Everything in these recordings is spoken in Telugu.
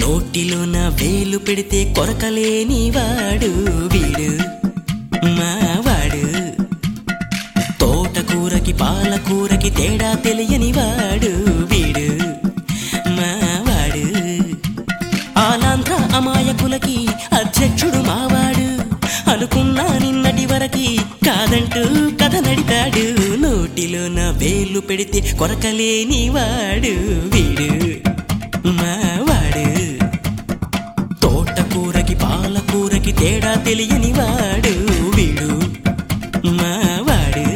నోటిలోన వేలు పెడితే కొరకలేని వాడు వీడు మావాడు. తోటకూరకి పాలకూరకి తేడా తెలియని వాడు వీడు మావాడు. ఆలాంధ్ర అమాయకులకి అధ్యక్షుడు మావాడు. అనుకున్నా నిన్నటి వరకి కాదంటూ కథ నడిపాడు. నోటిలోన వేలు పెడితే కొరకలేని వాడు వీడు మావాడు. తోటకూరకి పాలకూరకి తేడా తెలియని వాడు వీడు మావాడు.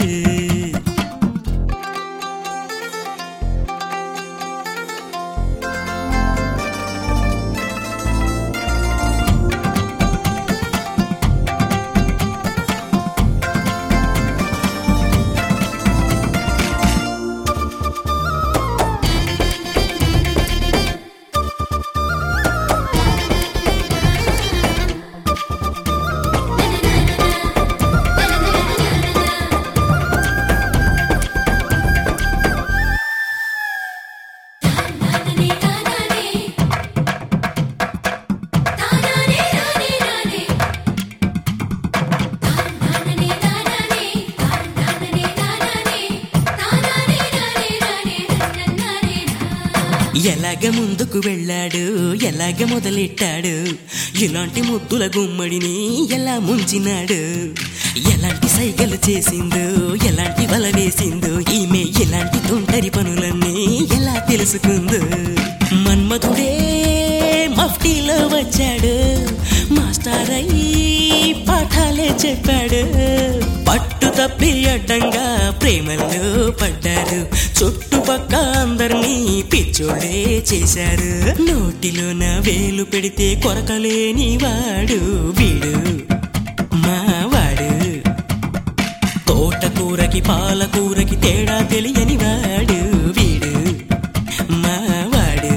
ఎలాగ ముందుకు వెళ్ళాడు, ఎలాగ మొదలెట్టాడు, ఇలాంటి ముద్దుల గుమ్మడిని ఎలా ముంచినాడు, ఎలాంటి సైగలు చేసిందో, ఎలాంటి వల వేసిందో, ఈమె ఎలాంటి తొంటరి పనులన్నీ ఎలా తెలుసుకుందో. మన్మధుడే మఫ్టీలో వచ్చాడు, మాస్టర్ అయ్యి పాఠాలే చెప్పాడు. పట్టు తప్పి అడ్డంగా ప్రేమల్లో పడ్డారు, చుట్టుపక్క అందరినీ పిచ్చోడే చేశారు. నోటిలోన వేలు పెడితే కొరకలేని వాడు వీడు మావాడు. తోటకూరకి పాలకూరకి తేడా తెలియని వాడు వీడు మావాడు.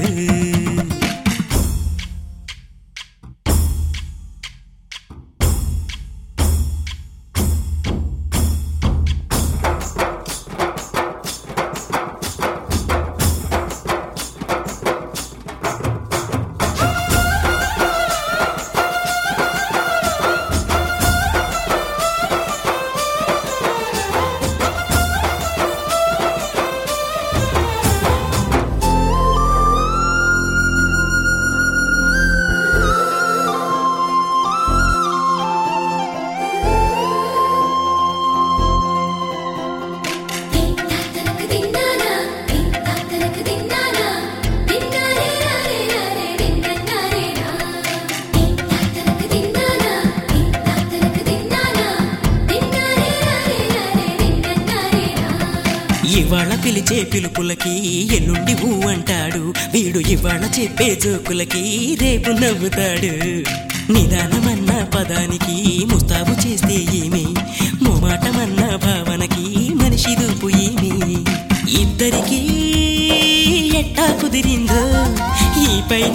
ఇవాళ పిలిచే పిలుపులకి ఎల్లుండి ఊ అంటాడు వీడు. ఇవాళ చెప్పే జోకులకి రేపు నవ్వుతాడు. నిదానమన్న పదానికి ముస్తాబు చేస్తే ఏమి, మొమాటమన్న భావనకి మనిషి రూపు ఏమి. ఇద్దరికీ ఎట్టా కుదిరిందో, ఈ పైన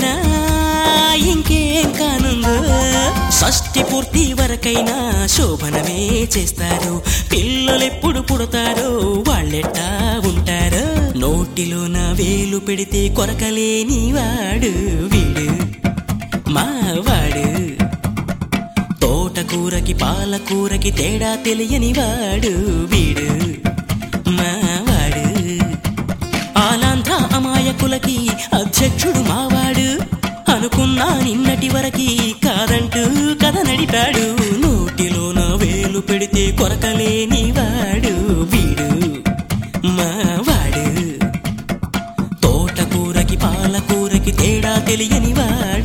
ఇంకేం కానుందో. షష్ఠి పూర్తి వరకైనా శోభనమే చేస్తారు, పిల్లలెప్పుడు పుడతారో వాళ్ళెట్టా ఉంటారో. నోటిలోన వేలు పెడితే కొరకలేని వాడు వీడు మావాడు. తోటకూరకి పాలకూరకి తేడా తెలియని వాడు వీడు మావాడు. ఆలాంధ్ర అమాయకులకి అధ్యక్షుడు మావాడు. అనుకున్నా నిన్నటి వరకి కాదంటూ కథ నడిపాడు. నోటిలోన వేలు పెడితే కొరకలేని వాడు వీడు మావాడు. తోటకూరకి పాలకూరకి తేడా తెలియని వాడు.